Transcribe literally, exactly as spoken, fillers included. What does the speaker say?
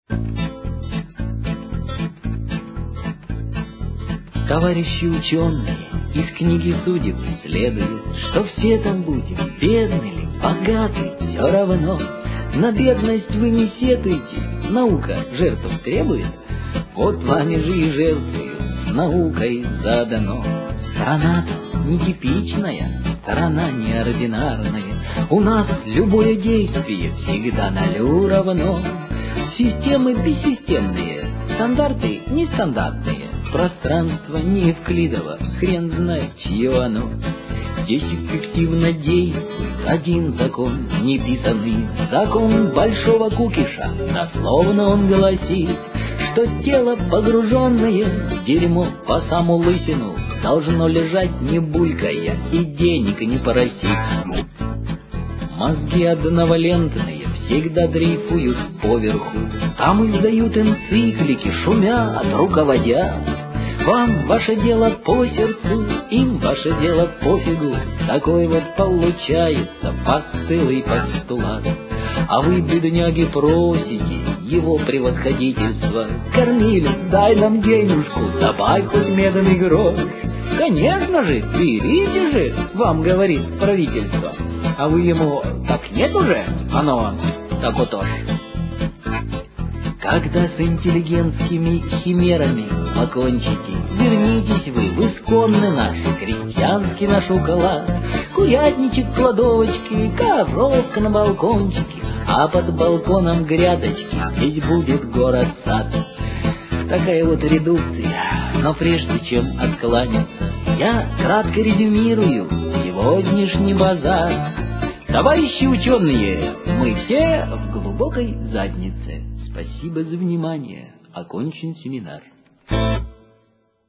Товарищи ученые, из книги судеб следует, что все там будем, бедны ли, богаты, все равно. На бедность вы не сетуете, наука жертв требует, вот вами же и жертвую, наукой задано. Страна-то нетипичная, страна неординарная, у нас любое действие всегда на лю равно. Системы бессистемные, стандарты нестандартные, пространство не Евклидово, хрен знает, чье оно. Здесь эффективно действует один закон неписанный, закон большого кукиша, дословно он гласит, что тело, погруженное в дерьмо по саму лысину, должно лежать не булькая и денег не просить. Мозги одновалентные всегда дрейфуют поверху, там издают энциклики, шумят, руководят. Вам ваше дело по сердцу, им ваше дело пофигу. Такой вот получается постылый постулат. А вы, бедняги, просите его превосходительство: Кормилец, дай нам денежку, добавь хоть медный грош. Конечно же, берите же, вам говорит правительство. А вы ему: так нет уже, оно так вот уж. Когда с интеллигентскими химерами покончите, вернитесь вы в исконный наш, крестьянский наш уклад. Курятничек в кладовочке, коровка на балкончике, а под балконом грядочки, здесь будет город-сад. Такая вот редукция, но прежде чем откланяться, я кратко резюмирую сегодняшний базар. Товарищи ученые, мы все в глубокой заднице. Спасибо за внимание. Окончен семинар.